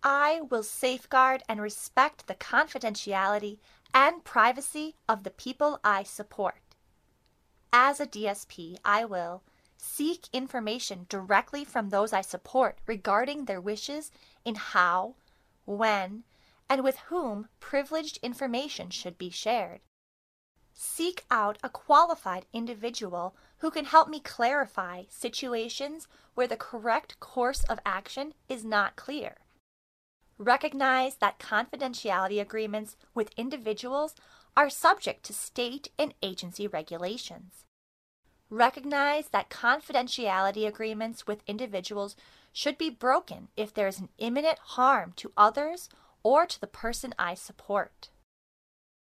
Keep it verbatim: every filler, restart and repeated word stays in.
I will safeguard and respect the confidentiality and privacy of the people I support. As a D S P, I will seek information directly from those I support regarding their wishes in how, when, and with whom privileged information should be shared. Seek out a qualified individual who can help me clarify situations where the correct course of action is not clear. Recognize that confidentiality agreements with individuals are subject to state and agency regulations. Recognize that confidentiality agreements with individuals should be broken if there is an imminent harm to others or to the person I support.